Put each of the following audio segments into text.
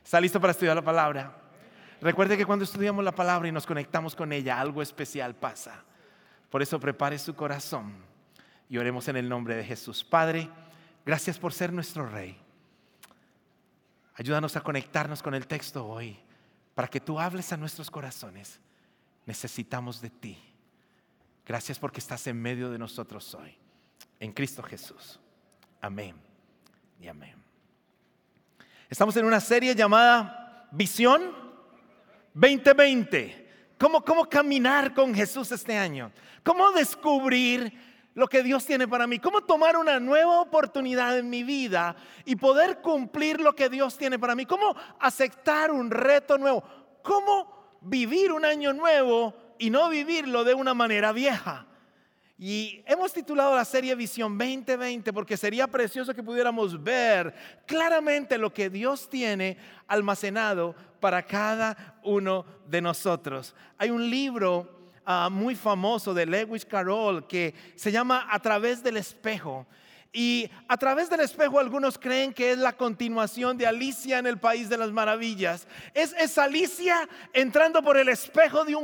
¿Está listo para estudiar la palabra? Recuerde que cuando estudiamos la palabra y nos conectamos con ella, algo especial pasa. Por eso prepare su corazón y oremos en el nombre de Jesús. Padre, gracias por ser nuestro Rey. Ayúdanos a conectarnos con el texto hoy para que tú hables a nuestros corazones. Necesitamos de ti. Gracias porque estás en medio de nosotros hoy. En Cristo Jesús. Amén y amén. Estamos en una serie llamada Visión 2020. ¿Cómo caminar con Jesús este año? ¿Cómo descubrir lo que Dios tiene para mí? ¿Cómo tomar una nueva oportunidad en mi vida y poder cumplir lo que Dios tiene para mí? ¿Cómo aceptar un reto nuevo? ¿Cómo vivir un año nuevo y no vivirlo de una manera vieja? Y hemos titulado la serie Visión 2020 porque sería precioso que pudiéramos ver claramente lo que Dios tiene almacenado para cada uno de nosotros. Hay un libro muy famoso de Lewis Carroll que se llama A través del espejo. Y A través del espejo algunos creen que es la continuación de Alicia en el País de las Maravillas. Es Alicia entrando por el espejo de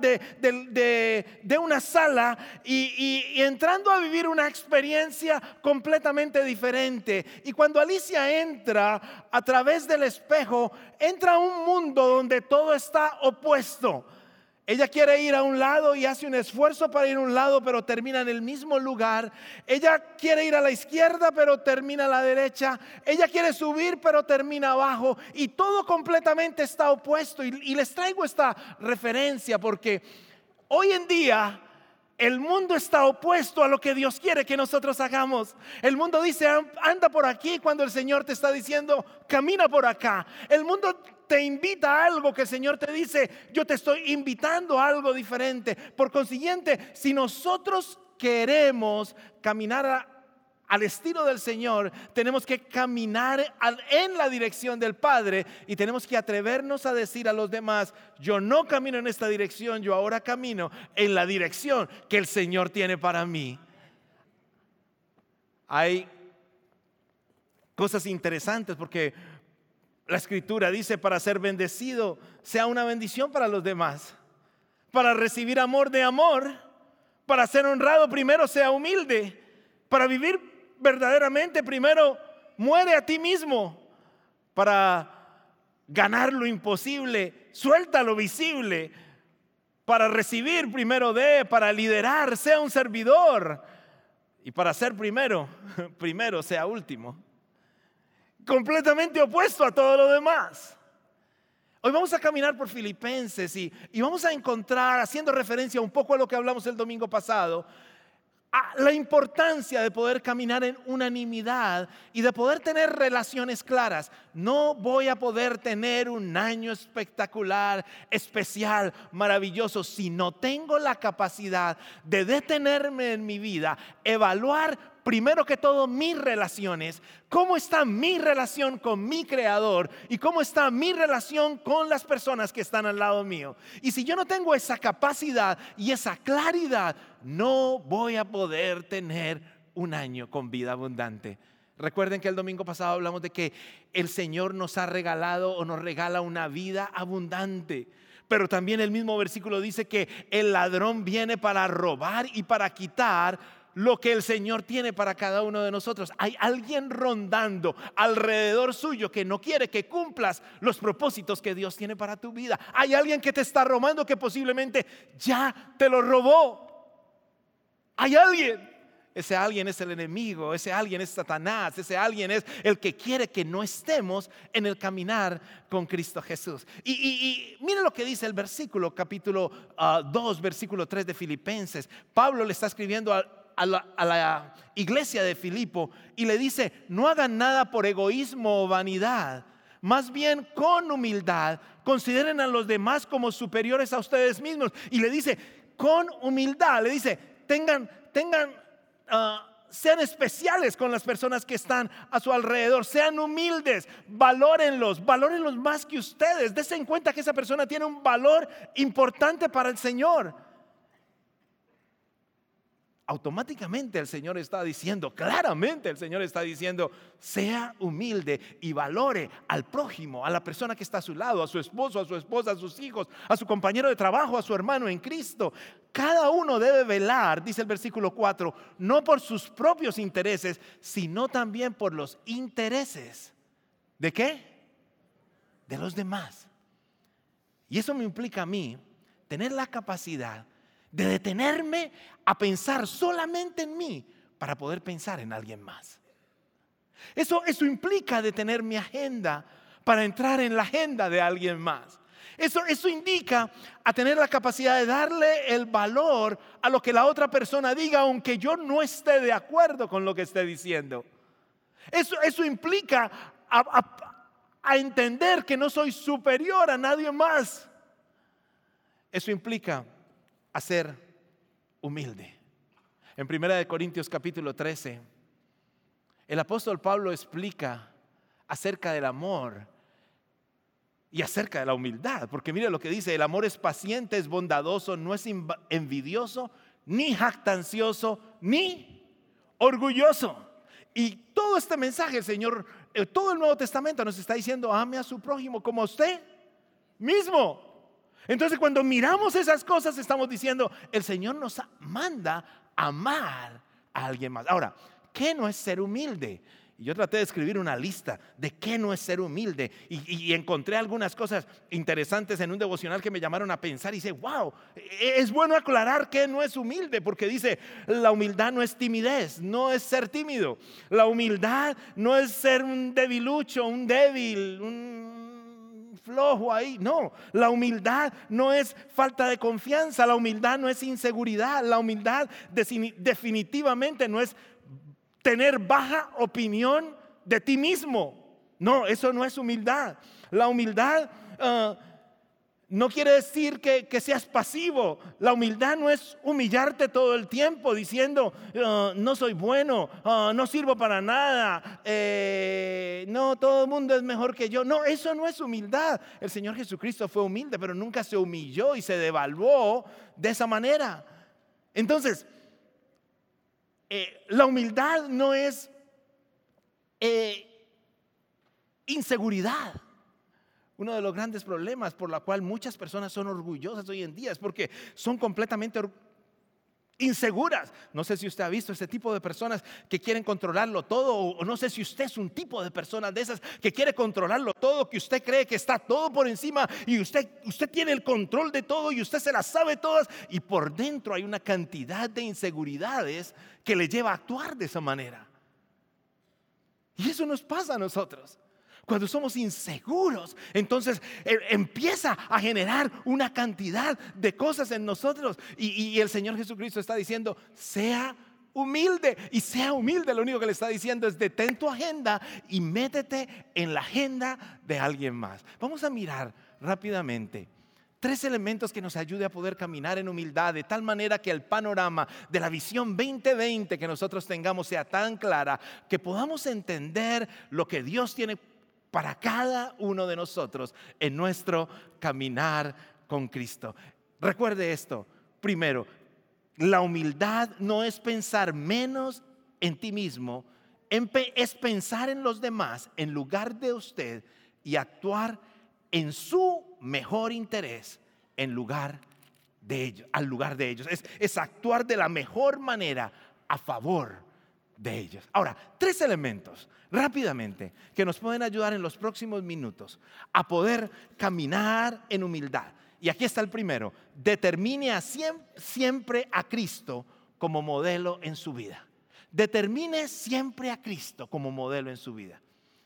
una sala y entrando a vivir una experiencia completamente diferente. Y cuando Alicia entra a través del espejo, entra a un mundo donde todo está opuesto. Ella quiere ir a un lado y hace un esfuerzo para ir a un lado, pero termina en el mismo lugar. Ella quiere ir a la izquierda, pero termina a la derecha. Ella quiere subir, pero termina abajo. Y todo completamente está opuesto. Y les traigo esta referencia porque hoy en día el mundo está opuesto a lo que Dios quiere que nosotros hagamos. El mundo dice, anda por aquí, cuando el Señor te está diciendo, camina por acá. El mundo te invita a algo que el Señor te dice, yo te estoy invitando a algo diferente. Por consiguiente, si nosotros queremos caminar al estilo del Señor, tenemos que caminar en la dirección del Padre y tenemos que atrevernos a decir a los demás, yo no camino en esta dirección, yo ahora camino en la dirección que el Señor tiene para mí. Hay cosas interesantes porque la Escritura dice, para ser bendecido sea una bendición para los demás, para recibir amor de amor, para ser honrado primero sea humilde, para vivir verdaderamente primero muere a ti mismo, para ganar lo imposible suelta lo visible, para recibir primero para liderar sea un servidor, y para ser primero sea último. Completamente opuesto a todo lo demás. Hoy vamos a caminar por Filipenses y vamos a encontrar, haciendo referencia un poco a lo que hablamos el domingo pasado, a la importancia de poder caminar en unanimidad y de poder tener relaciones claras. No voy a poder tener un año espectacular, especial, maravilloso si no tengo la capacidad de detenerme en mi vida, evaluar primero que todo mis relaciones, cómo está mi relación con mi Creador y cómo está mi relación con las personas que están al lado mío. Y si yo no tengo esa capacidad y esa claridad, no voy a poder tener un año con vida abundante. Recuerden que el domingo pasado hablamos de que el Señor nos ha regalado o nos regala una vida abundante. Pero también el mismo versículo dice que el ladrón viene para robar y para quitar lo que el Señor tiene para cada uno de nosotros. Hay alguien rondando alrededor suyo que no quiere que cumplas los propósitos que Dios tiene para tu vida. Hay alguien que te está robando que posiblemente ya te lo robó. Hay alguien. Ese alguien es el enemigo, ese alguien es Satanás, ese alguien es el que quiere que no estemos en el caminar con Cristo Jesús. Y miren lo que dice el versículo, capítulo 2, versículo 3 de Filipenses. Pablo le está escribiendo a la iglesia de Filipo y le dice, no hagan nada por egoísmo o vanidad, más bien con humildad consideren a los demás como superiores a ustedes mismos. Y le dice, con humildad, le dice, sean especiales con las personas que están a su alrededor, sean humildes, valórenlos más que ustedes, dense en cuenta que esa persona tiene un valor importante para el Señor. automáticamente el Señor está diciendo, claramente el Señor está diciendo, sea humilde y valore al prójimo, a la persona que está a su lado, a su esposo, a su esposa, a sus hijos, a su compañero de trabajo, a su hermano en Cristo. Cada uno debe velar, dice el versículo 4, no por sus propios intereses, sino también por los intereses. ¿De qué? De los demás. Y eso me implica a mí tener la capacidad de detenerme a pensar solamente en mí para poder pensar en alguien más. Eso implica detener mi agenda para entrar en la agenda de alguien más. Eso indica a tener la capacidad de darle el valor a lo que la otra persona diga, aunque yo no esté de acuerdo con lo que esté diciendo. Eso implica a entender que no soy superior a nadie más. Eso implica a ser humilde. En 1 Corintios capítulo 13, el apóstol Pablo explica acerca del amor y acerca de la humildad, porque mire lo que dice: el amor es paciente, es bondadoso, no es envidioso, ni jactancioso, ni orgulloso. Y todo este mensaje, el Señor, todo el Nuevo Testamento nos está diciendo: ame a su prójimo como a usted mismo. Entonces, cuando miramos esas cosas, estamos diciendo, el Señor nos manda a amar a alguien más. Ahora, ¿qué no es ser humilde? Y yo traté de escribir una lista de qué no es ser humilde, y encontré algunas cosas interesantes en un devocional que me llamaron a pensar, y dice, wow, es bueno aclarar qué no es humilde, porque dice, la humildad no es timidez, no es ser tímido. La humildad no es ser un debilucho, un débil, un flojo ahí. No, la humildad no es falta de confianza, la humildad no es inseguridad, la humildad definitivamente no es tener baja opinión de ti mismo. No, eso no es humildad. La humildad no quiere decir que seas pasivo. La humildad no es humillarte todo el tiempo diciendo, no soy bueno, no sirvo para nada, no, todo el mundo es mejor que yo. No, eso no es humildad. El Señor Jesucristo fue humilde, pero nunca se humilló y se devaluó de esa manera. Entonces, la humildad no es inseguridad. Uno de los grandes problemas por la cual muchas personas son orgullosas hoy en día es porque son completamente inseguras. No sé si usted ha visto este tipo de personas que quieren controlarlo todo, o no sé si usted es un tipo de persona de esas que quiere controlarlo todo, que usted cree que está todo por encima y usted tiene el control de todo y usted se las sabe todas, y por dentro hay una cantidad de inseguridades que le lleva a actuar de esa manera. Y eso nos pasa a nosotros. Cuando somos inseguros, entonces empieza a generar una cantidad de cosas en nosotros. Y el Señor Jesucristo está diciendo, sea humilde. Y sea humilde, lo único que le está diciendo es detén tu agenda y métete en la agenda de alguien más. Vamos a mirar rápidamente 3 elementos que nos ayude a poder caminar en humildad, de tal manera que el panorama de la visión 2020 que nosotros tengamos sea tan clara que podamos entender lo que Dios tiene para cada uno de nosotros en nuestro caminar con Cristo. Recuerde esto: primero, la humildad no es pensar menos en ti mismo, es pensar en los demás en lugar de usted y actuar en su mejor interés en lugar de ellos, al lugar de ellos. Es actuar de la mejor manera a favor de ellos. Ahora, 3 elementos rápidamente que nos pueden ayudar en los próximos minutos a poder caminar en humildad. Y aquí está el primero: determine siempre a Cristo como modelo en su vida. Determine siempre a Cristo como modelo en su vida.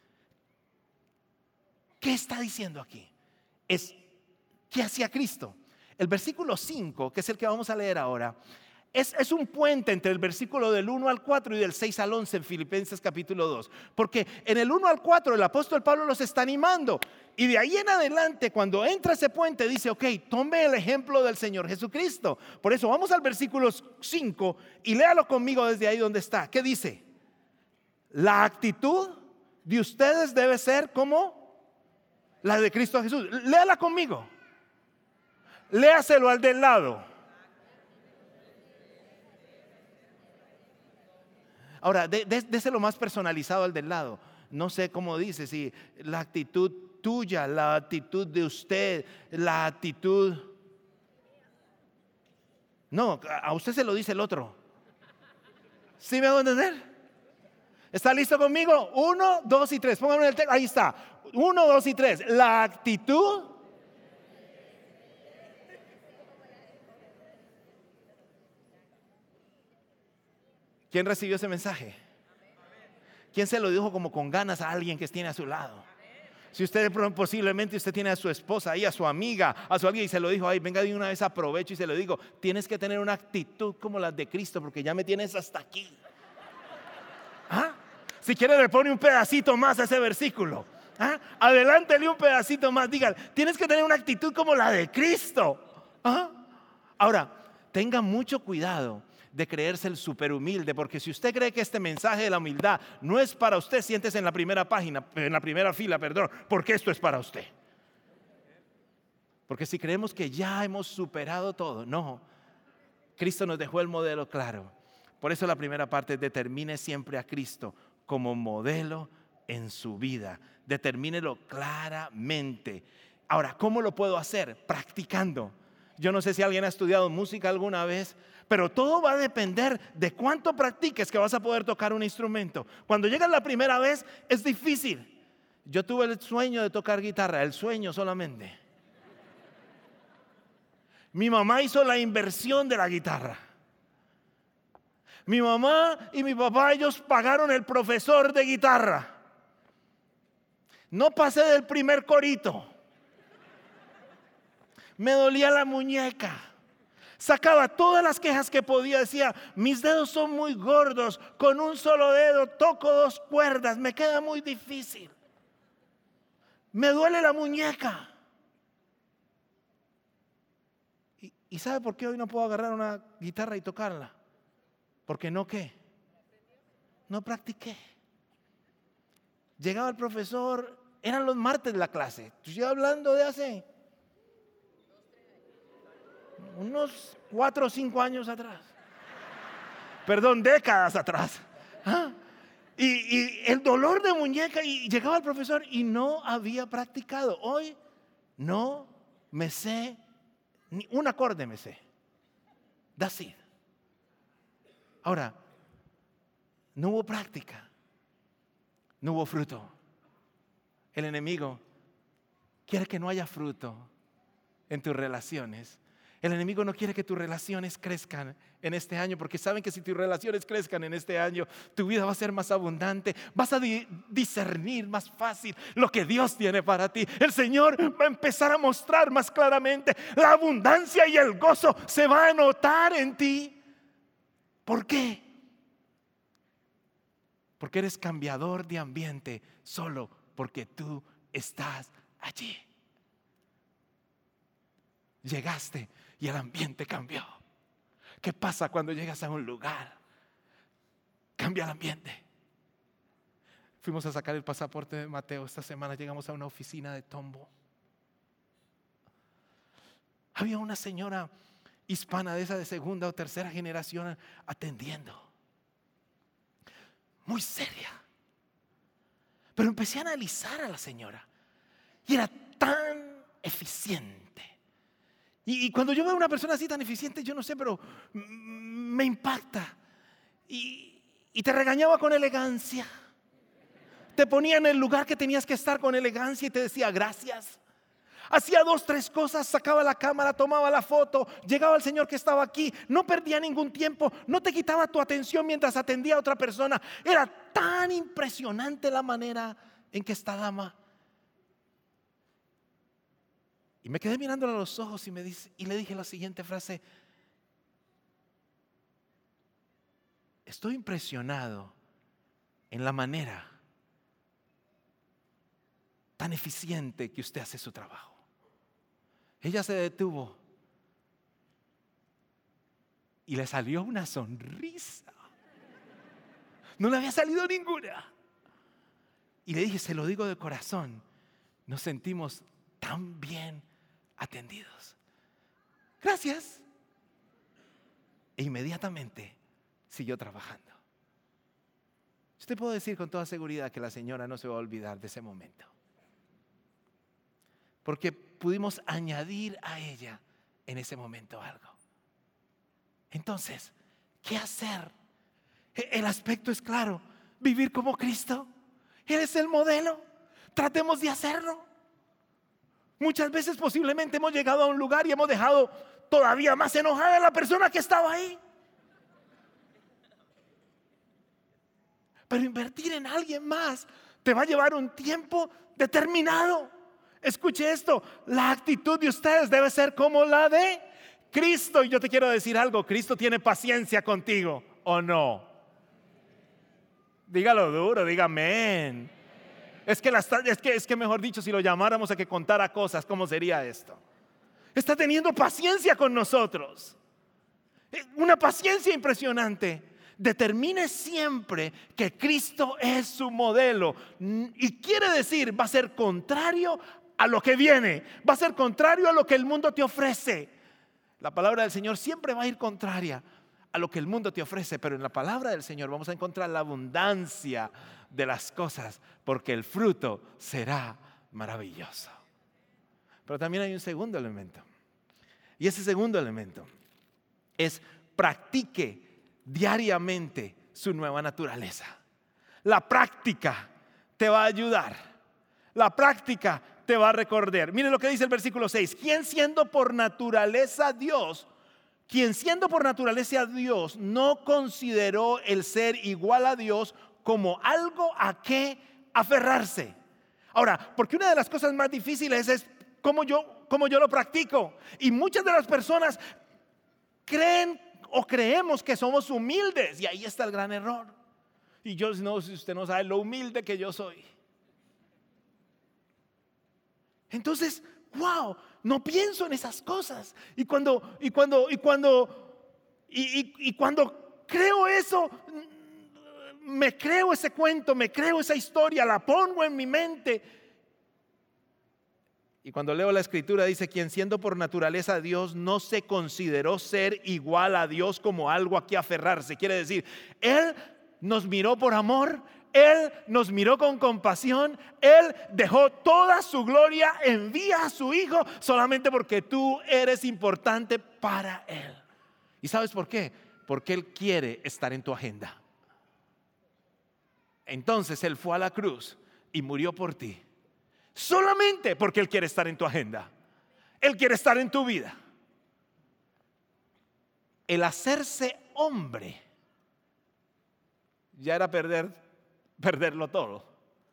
¿Qué está diciendo aquí? ¿Qué hacía Cristo? El versículo 5, que es el que vamos a leer ahora, es un puente entre el versículo del 1 al 4 y del 6 al 11 en Filipenses capítulo 2. Porque en el 1 al 4 el apóstol Pablo los está animando. Y de ahí en adelante, cuando entra ese puente, dice, ok, tome el ejemplo del Señor Jesucristo. Por eso vamos al versículo 5 y léalo conmigo desde ahí donde está. ¿Qué dice? La actitud de ustedes debe ser como la de Cristo Jesús. Léala conmigo. Léaselo al del lado. Ahora, déselo más personalizado al del lado. No sé cómo dice, si la actitud tuya, la actitud de usted, la actitud... No, a usted se lo dice el otro. ¿Sí me hago entender? ¿Está listo conmigo? 1, 2 y 3. Pónganme el texto. Ahí está. 1, 2 y 3. La actitud. ¿Quién recibió ese mensaje? ¿Quién se lo dijo como con ganas a alguien que tiene a su lado? Si usted posiblemente usted tiene a su esposa ahí, a su amiga, a su alguien y se lo dijo, ay, venga de una vez aprovecho y se lo digo, tienes que tener una actitud como la de Cristo porque ya me tienes hasta aquí. ¿Ah? Si quiere le pone un pedacito más a ese versículo. ¿Ah? Adelántele un pedacito más, dígale, tienes que tener una actitud como la de Cristo. ¿Ah? Ahora, tenga mucho cuidado de creerse el súper humilde, porque si usted cree que este mensaje de la humildad no es para usted, siéntese en la primera página, en la primera fila, perdón, porque esto es para usted. Porque si creemos que ya hemos superado todo, no. Cristo nos dejó el modelo claro. Por eso la primera parte, determine siempre a Cristo como modelo en su vida. Determínelo claramente. Ahora, ¿cómo lo puedo hacer? Practicando. Yo no sé si alguien ha estudiado música alguna vez, pero todo va a depender de cuánto practiques que vas a poder tocar un instrumento. Cuando llegas la primera vez es difícil. Yo tuve el sueño de tocar guitarra, el sueño solamente. Mi mamá hizo la inversión de la guitarra. Mi mamá y mi papá, ellos pagaron el profesor de guitarra. No pasé del primer corito. Me dolía la muñeca. Sacaba todas las quejas que podía. Decía, mis dedos son muy gordos. Con un solo dedo toco 2 cuerdas. Me queda muy difícil. Me duele la muñeca. ¿Y sabe por qué hoy no puedo agarrar una guitarra y tocarla? Porque no, ¿qué? No practiqué. Llegaba el profesor, eran los martes de la clase. Estoy hablando de hace unos 4 o 5 años atrás. Perdón, décadas atrás. ¿Ah? Y el dolor de muñeca, y llegaba el profesor y no había practicado. Hoy no me sé, ni un acorde me sé. That's it. Ahora, no hubo práctica, no hubo fruto. El enemigo quiere que no haya fruto en tus relaciones. El enemigo no quiere que tus relaciones crezcan en este año, porque saben que si tus relaciones crezcan en este año, tu vida va a ser más abundante. Vas a discernir más fácil lo que Dios tiene para ti. El Señor va a empezar a mostrar más claramente la abundancia y el gozo se va a notar en ti. ¿Por qué? Porque eres cambiador de ambiente solo porque tú estás allí. Llegaste y el ambiente cambió. ¿Qué pasa cuando llegas a un lugar? Cambia el ambiente. Fuimos a sacar el pasaporte de Mateo esta semana. Llegamos a una oficina de Tombo. Había una señora hispana de esa de segunda o tercera generación atendiendo. Muy seria. Pero empecé a analizar a la señora y era tan eficiente. Y cuando yo veo a una persona así tan eficiente, yo no sé, pero me impacta. Y te regañaba con elegancia. Te ponía en el lugar que tenías que estar con elegancia y te decía gracias. Hacía 2, 3 cosas, sacaba la cámara, tomaba la foto, llegaba el señor que estaba aquí, no perdía ningún tiempo, no te quitaba tu atención mientras atendía a otra persona. Era tan impresionante la manera en que esta dama. Y me quedé mirándola a los ojos y le dije la siguiente frase: estoy impresionado en la manera tan eficiente que usted hace su trabajo. Ella se detuvo y le salió una sonrisa. No le había salido ninguna. Y le dije, se lo digo de corazón, nos sentimos tan bien atendidos. Gracias. E inmediatamente siguió trabajando. Yo te puedo decir con toda seguridad que la señora no se va a olvidar de ese momento. Porque pudimos añadir a ella en ese momento algo. Entonces, ¿qué hacer? El aspecto es claro: vivir como Cristo. Él es el modelo. Tratemos de hacerlo. Muchas veces posiblemente hemos llegado a un lugar y hemos dejado todavía más enojada a la persona que estaba ahí. Pero invertir en alguien más te va a llevar un tiempo determinado. Escuche esto: la actitud de ustedes debe ser como la de Cristo. Y yo te quiero decir algo: Cristo tiene paciencia contigo, ¿o no? Dígalo duro, diga amén. Es que mejor dicho, si lo llamáramos a que contara cosas, ¿cómo sería esto? Está teniendo paciencia con nosotros. Una paciencia impresionante. Determine siempre que Cristo es su modelo. Y quiere decir, va a ser contrario a lo que viene. Va a ser contrario a lo que el mundo te ofrece. La palabra del Señor siempre va a ir contraria a lo que el mundo te ofrece, pero en la palabra del Señor vamos a encontrar la abundancia de las cosas, porque el fruto será maravilloso. Pero también hay un segundo elemento, y ese segundo elemento es: practique diariamente su nueva naturaleza. La práctica te va a ayudar, la práctica te va a recordar. Mire lo que dice el versículo 6: quien siendo por naturaleza Dios no consideró el ser igual a Dios como algo a que aferrarse. Ahora, porque una de las cosas más difíciles es cómo yo lo practico. Y muchas de las personas creen o creemos que somos humildes, y ahí está el gran error. Y yo no, si usted no sabe lo humilde que yo soy. Entonces, wow, no pienso en esas cosas. Y cuando creo eso, me creo ese cuento, me creo esa historia, la pongo en mi mente. Y cuando leo la escritura dice: quien siendo por naturaleza Dios no se consideró ser igual a Dios como algo a que aferrarse. Quiere decir, Él nos miró por amor, Él nos miró con compasión, Él dejó toda su gloria, envía a su Hijo solamente porque tú eres importante para Él. ¿Y sabes por qué? Porque Él quiere estar en tu agenda. Entonces Él fue a la cruz y murió por ti, solamente porque Él quiere estar en tu agenda. Él quiere estar en tu vida. El hacerse hombre ya era perderlo todo.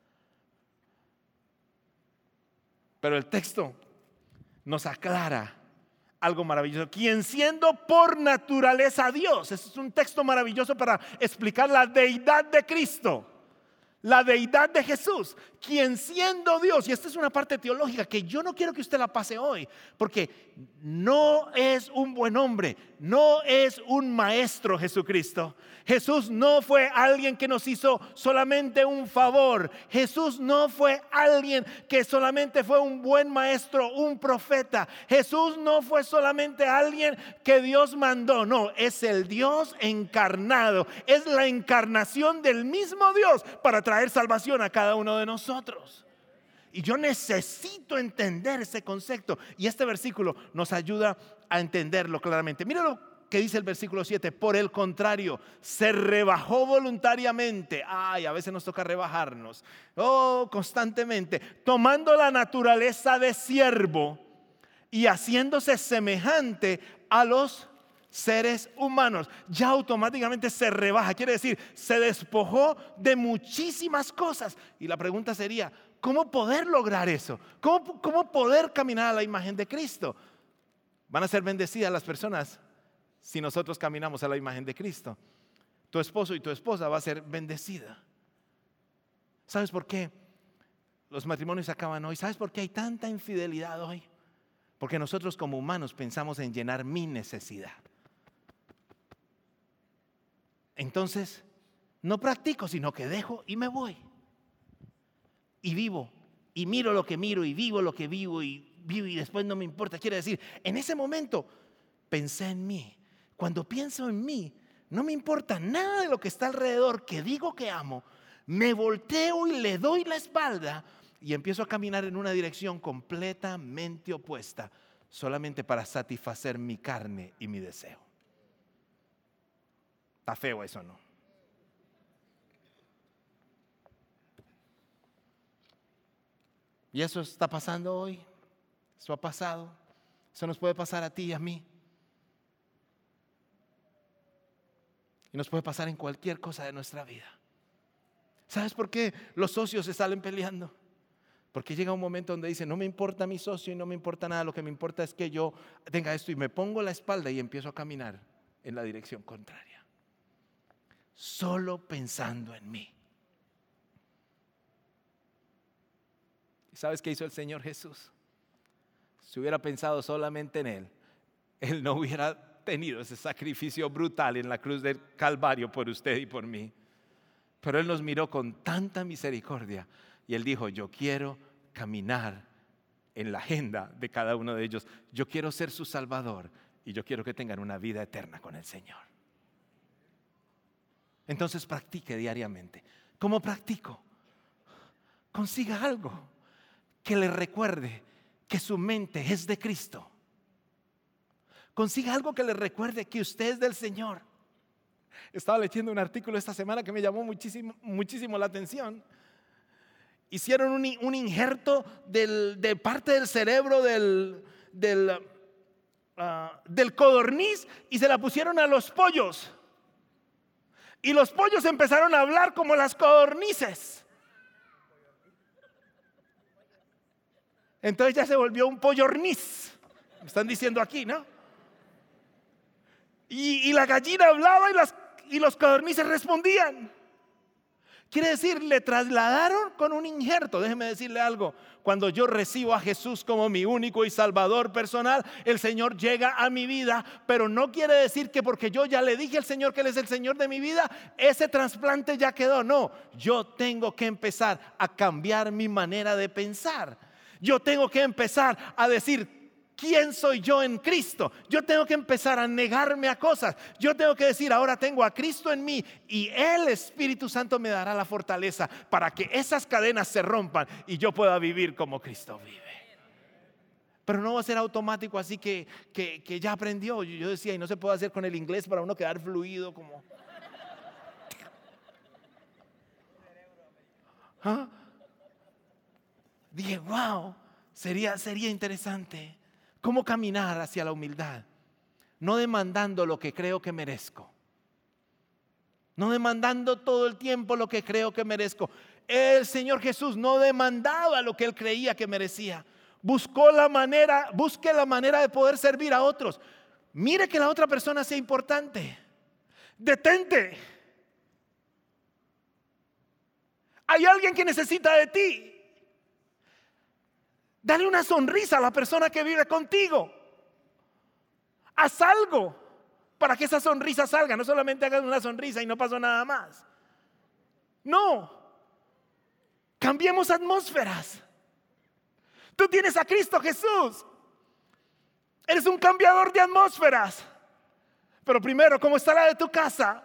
Pero el texto nos aclara algo maravilloso: quien siendo por naturaleza Dios. Este es un texto maravilloso para explicar la deidad de Cristo, la deidad de Jesús. Quien siendo Dios, y esta es una parte teológica que yo no quiero que usted la pase hoy, porque no es un buen hombre, no es un maestro Jesucristo. Jesús no fue alguien que nos hizo solamente un favor. Jesús no fue alguien que solamente fue un buen maestro, un profeta. Jesús no fue solamente alguien que Dios mandó. No, es el Dios encarnado. Es la encarnación del mismo Dios para traer salvación a cada uno de nosotros. Y yo necesito entender ese concepto, y este versículo nos ayuda a entenderlo claramente. Mira lo que dice el versículo 7: por el contrario, se rebajó voluntariamente. A veces nos toca rebajarnos, constantemente, tomando la naturaleza de siervo y haciéndose semejante a los seres humanos. Ya automáticamente se rebaja, quiere decir, se despojó de muchísimas cosas. Y la pregunta sería: ¿cómo poder lograr eso? ¿Cómo poder caminar a la imagen de Cristo? Van a ser bendecidas las personas si nosotros caminamos a la imagen de Cristo. Tu esposo y tu esposa va a ser bendecida. ¿Sabes por qué los matrimonios se acaban hoy? ¿Sabes por qué hay tanta infidelidad hoy? Porque nosotros como humanos pensamos en llenar mi necesidad. Entonces no practico, sino que dejo y me voy. Y vivo, y miro lo que miro, y vivo lo que vivo, y después no me importa. Quiere decir, en ese momento pensé en mí. Cuando pienso en mí, no me importa nada de lo que está alrededor, que digo que amo, me volteo y le doy la espalda y empiezo a caminar en una dirección completamente opuesta, solamente para satisfacer mi carne y mi deseo. Está feo eso, ¿no? Y eso está pasando hoy. Eso ha pasado. Eso nos puede pasar a ti y a mí. Y nos puede pasar en cualquier cosa de nuestra vida. ¿Sabes por qué los socios se salen peleando? Porque llega un momento donde dicen, no me importa mi socio y no me importa nada, lo que me importa es que yo tenga esto, y me pongo la espalda y empiezo a caminar en la dirección contraria. Solo pensando en mí. ¿Y sabes qué hizo el Señor Jesús? Si hubiera pensado solamente en Él, Él no hubiera tenido ese sacrificio brutal en la cruz del Calvario por usted y por mí. Pero Él nos miró con tanta misericordia y Él dijo, yo quiero caminar en la agenda de cada uno de ellos. Yo quiero ser su Salvador y yo quiero que tengan una vida eterna con el Señor. Entonces practique diariamente. ¿Cómo practico? Consiga algo que le recuerde que su mente es de Cristo. Consiga algo que le recuerde que usted es del Señor. Estaba leyendo un artículo esta semana que me llamó muchísimo la atención. Hicieron un injerto de parte del cerebro del codorniz y se la pusieron a los pollos. Y los pollos empezaron a hablar como las codornices. Entonces ya se volvió un pollorniz. Me están diciendo aquí, ¿no? Y la gallina hablaba y los codornices respondían. Quiere decir, le trasladaron con un injerto. Déjeme decirle algo. Cuando yo recibo a Jesús como mi único y salvador personal, el Señor llega a mi vida. Pero no quiere decir que porque yo ya le dije al Señor que Él es el Señor de mi vida, ese trasplante ya quedó. No, yo tengo que empezar a cambiar mi manera de pensar. Yo tengo que empezar a decir, ¿quién soy yo en Cristo? Yo tengo que empezar a negarme a cosas. Yo tengo que decir, ahora tengo a Cristo en mí y el Espíritu Santo me dará la fortaleza para que esas cadenas se rompan y yo pueda vivir como Cristo vive. Pero no va a ser automático, así que ya aprendió. Yo decía, y no se puede hacer con el inglés para uno quedar fluido como... ¿Ah? Dije, wow, sería interesante. ¿Cómo caminar hacia la humildad? No demandando lo que creo que merezco. No demandando todo el tiempo lo que creo que merezco. El Señor Jesús no demandaba lo que Él creía que merecía. Busque la manera de poder servir a otros. Mire que la otra persona sea importante. Detente. Hay alguien que necesita de ti. Dale una sonrisa a la persona que vive contigo. Haz algo para que esa sonrisa salga. No solamente hagas una sonrisa y no pasó nada más. No. Cambiemos atmósferas. Tú tienes a Cristo Jesús. Eres un cambiador de atmósferas. Pero primero, ¿cómo está la de tu casa?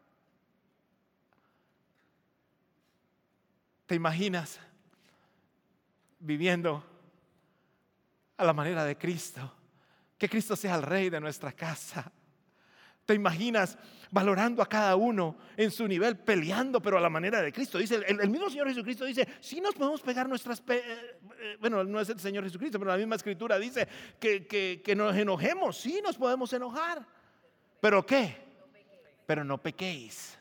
¿Te imaginas viviendo a la manera de Cristo? Que Cristo sea el rey de nuestra casa. ¿Te imaginas valorando a cada uno en su nivel, peleando, pero a la manera de Cristo? Dice el mismo Señor Jesucristo, dice, sí nos podemos pegar nuestras bueno, no es el Señor Jesucristo, pero la misma Escritura dice que nos enojemos. Sí nos podemos enojar. ¿Pero qué? Pero no pequéis.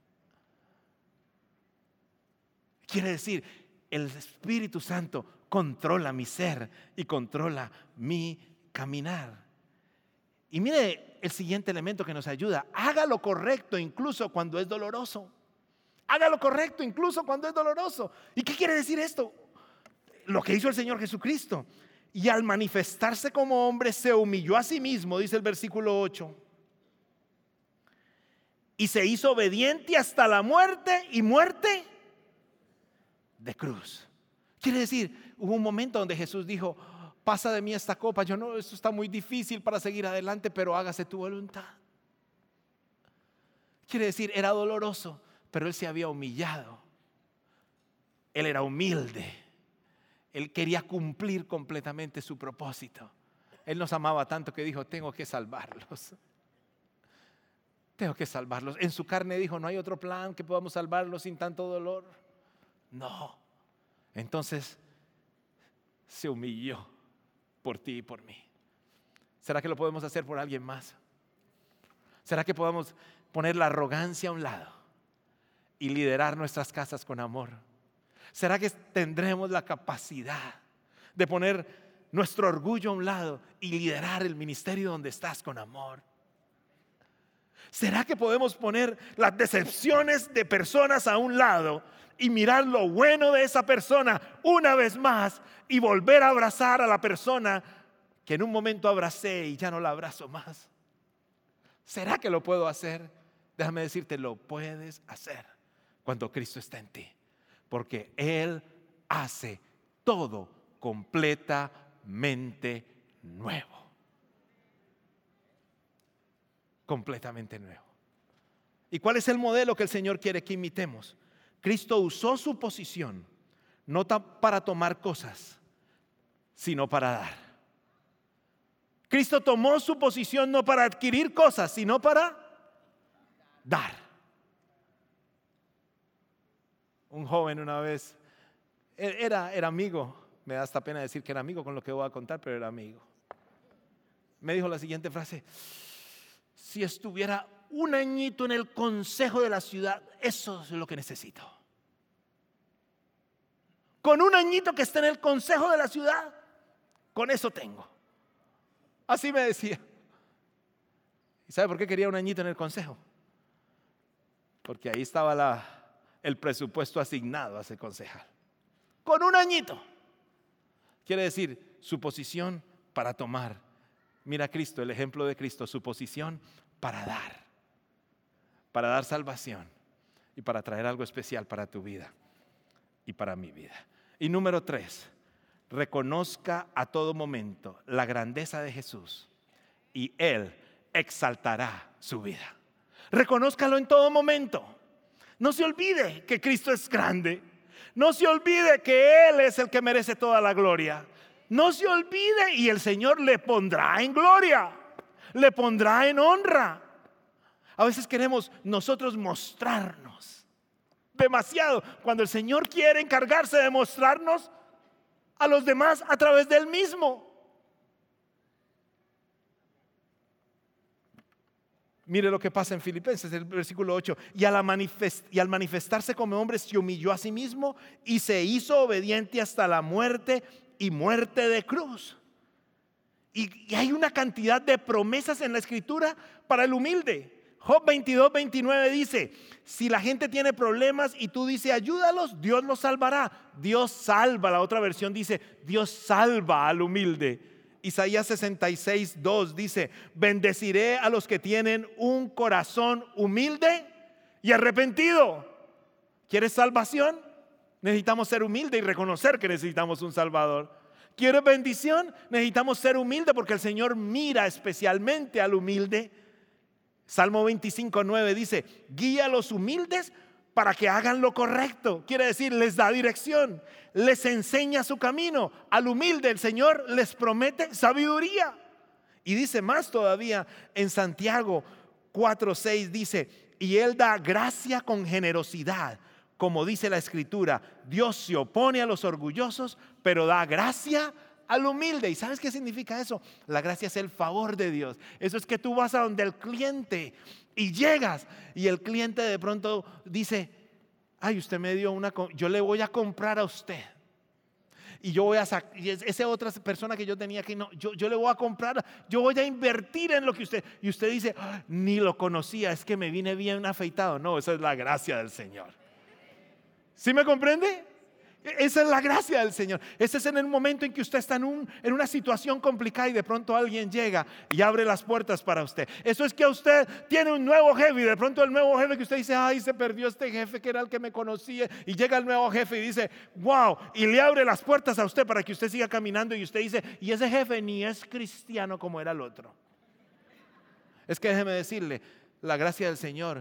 Quiere decir, el Espíritu Santo controla mi ser y controla mi caminar. Y mire el siguiente elemento que nos ayuda. Haga lo correcto incluso cuando es doloroso. Haga lo correcto incluso cuando es doloroso. ¿Y qué quiere decir esto? Lo que hizo el Señor Jesucristo. Y al manifestarse como hombre se humilló a sí mismo, dice el versículo 8. Y se hizo obediente hasta la muerte, y muerte de cruz. Quiere decir, hubo un momento donde Jesús dijo, pasa de mí esta copa. Esto está muy difícil para seguir adelante, pero hágase tu voluntad. Quiere decir, era doloroso, pero Él se había humillado. Él era humilde. Él quería cumplir completamente su propósito. Él nos amaba tanto que dijo, tengo que salvarlos. Tengo que salvarlos. En su carne dijo, no hay otro plan que podamos salvarlos sin tanto dolor. No. Entonces se humilló por ti y por mí. ¿Será que lo podemos hacer por alguien más? ¿Será que podemos poner la arrogancia a un lado y liderar nuestras casas con amor? ¿Será que tendremos la capacidad de poner nuestro orgullo a un lado y liderar el ministerio donde estás con amor? ¿Será que podemos poner las decepciones de personas a un lado y mirar lo bueno de esa persona una vez más y volver a abrazar a la persona que en un momento abracé y ya no la abrazo más? ¿Será que lo puedo hacer? Déjame decirte, lo puedes hacer cuando Cristo está en ti, porque Él hace todo completamente nuevo. Completamente nuevo. ¿Y cuál es el modelo que el Señor quiere que imitemos? Cristo usó su posición no para tomar cosas, sino para dar. Cristo tomó su posición no para adquirir cosas, sino para dar. Un joven una vez, era amigo, me da hasta pena decir que era amigo con lo que voy a contar, pero era amigo. Me dijo la siguiente frase: si estuviera un añito en el consejo de la ciudad, eso es lo que necesito. Con un añito que esté en el consejo de la ciudad, con eso tengo. Así me decía. ¿Y sabe por qué quería un añito en el consejo? Porque ahí estaba el presupuesto asignado a ese concejal. Con un añito. Quiere decir, su posición para tomar. Mira Cristo, el ejemplo de Cristo, su posición para dar salvación y para traer algo especial para tu vida y para mi vida. Y número 3, reconozca a todo momento la grandeza de Jesús y Él exaltará su vida. Reconózcalo en todo momento. No se olvide que Cristo es grande. No se olvide que Él es el que merece toda la gloria. No se olvide, y el Señor le pondrá en gloria, le pondrá en honra. A veces queremos nosotros mostrarnos demasiado, cuando el Señor quiere encargarse de mostrarnos a los demás a través de Él mismo. Mire lo que pasa en Filipenses, el versículo 8. Y al manifestarse como hombre, se humilló a sí mismo y se hizo obediente hasta la muerte y muerte de cruz. Y hay una cantidad de promesas en la Escritura para el humilde. Job 22:29 dice: si la gente tiene problemas y tú dices ayúdalos, Dios los salvará. Dios salva. La otra versión dice Dios salva al humilde. Isaías 66:2 dice: bendeciré a los que tienen un corazón humilde y arrepentido. ¿Quieres salvación? Necesitamos ser humildes y reconocer que necesitamos un Salvador. ¿Quieres bendición? Necesitamos ser humildes porque el Señor mira especialmente al humilde. Salmo 25:9 dice: guía a los humildes para que hagan lo correcto. Quiere decir, les da dirección, les enseña su camino. Al humilde el Señor les promete sabiduría. Y dice más todavía en Santiago 4:6 dice: y Él da gracia con generosidad. Como dice la Escritura, Dios se opone a los orgullosos, pero da gracia al humilde. ¿Y sabes qué significa eso? La gracia es el favor de Dios. Eso es que tú vas a donde el cliente y llegas y el cliente de pronto dice: ay, usted me dio yo le voy a comprar a usted. Y yo voy a esa otra persona que yo tenía aquí, no, yo le voy a comprar, yo voy a invertir en lo que usted. Y usted dice: ni lo conocía, es que me vine bien afeitado. No, esa es la gracia del Señor. ¿Sí me comprende? Esa es la gracia del Señor. Ese es en el momento en que usted está en una situación complicada y de pronto alguien llega y abre las puertas para usted. Eso es que usted tiene un nuevo jefe y de pronto el nuevo jefe que usted dice: ay, se perdió este jefe que era el que me conocía. Y llega el nuevo jefe y dice: wow, y le abre las puertas a usted para que usted siga caminando. Y usted dice: y ese jefe ni es cristiano como era el otro. Es que déjeme decirle, la gracia del Señor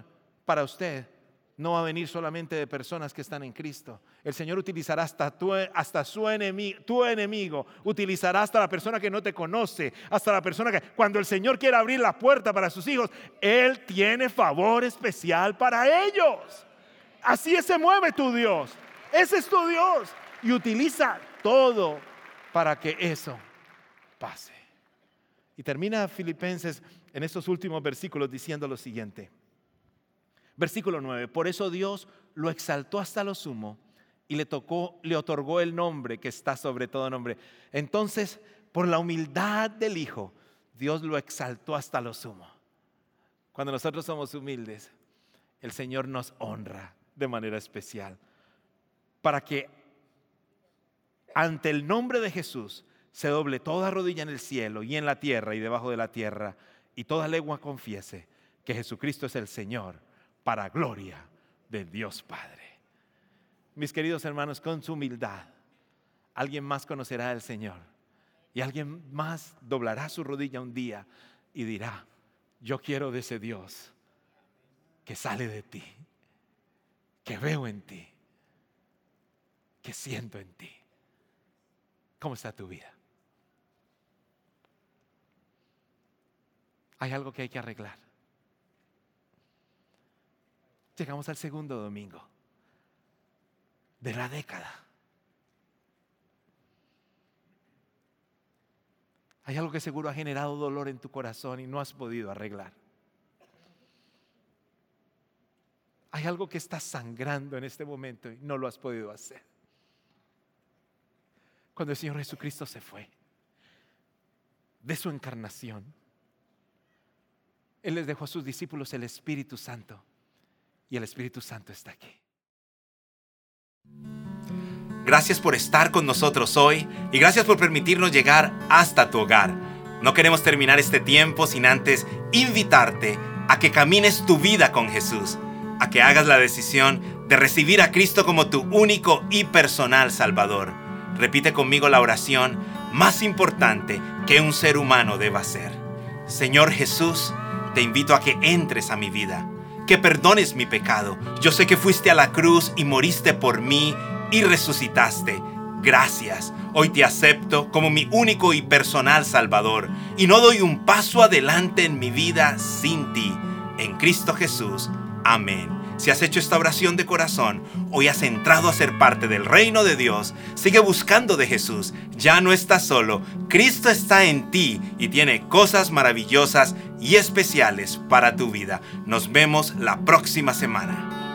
para usted no va a venir solamente de personas que están en Cristo. El Señor utilizará hasta tu enemigo, utilizará hasta la persona que no te conoce, hasta la persona que, cuando el Señor quiera abrir la puerta para sus hijos, Él tiene favor especial para ellos. Así se mueve tu Dios. Ese es tu Dios. Y utiliza todo para que eso pase. Y termina Filipenses en estos últimos versículos diciendo lo siguiente. Versículo 9. Por eso Dios lo exaltó hasta lo sumo y le otorgó el nombre que está sobre todo nombre. Entonces, por la humildad del Hijo, Dios lo exaltó hasta lo sumo. Cuando nosotros somos humildes, el Señor nos honra de manera especial, para que ante el nombre de Jesús se doble toda rodilla en el cielo y en la tierra y debajo de la tierra, y toda lengua confiese que Jesucristo es el Señor, para gloria del Dios Padre. Mis queridos hermanos, con su humildad, alguien más conocerá al Señor, y alguien más doblará su rodilla un día y dirá: yo quiero de ese Dios que sale de ti, que veo en ti, que siento en ti. ¿Cómo está tu vida? Hay algo que hay que arreglar. Llegamos al segundo domingo de la década. Hay algo que seguro ha generado dolor en tu corazón y no has podido arreglar. Hay algo que está sangrando en este momento y no lo has podido hacer. Cuando el Señor Jesucristo se fue de su encarnación, Él les dejó a sus discípulos el Espíritu Santo, y el Espíritu Santo está aquí. Gracias por estar con nosotros hoy y gracias por permitirnos llegar hasta tu hogar. No queremos terminar este tiempo sin antes invitarte a que camines tu vida con Jesús, a que hagas la decisión de recibir a Cristo como tu único y personal Salvador. Repite conmigo la oración más importante que un ser humano deba hacer. Señor Jesús, te invito a que entres a mi vida, que perdones mi pecado. Yo sé que fuiste a la cruz y moriste por mí y resucitaste. Gracias. Hoy te acepto como mi único y personal Salvador y no doy un paso adelante en mi vida sin ti. En Cristo Jesús. Amén. Si has hecho esta oración de corazón, hoy has entrado a ser parte del reino de Dios. Sigue buscando de Jesús. Ya no estás solo. Cristo está en ti y tiene cosas maravillosas y especiales para tu vida. Nos vemos la próxima semana.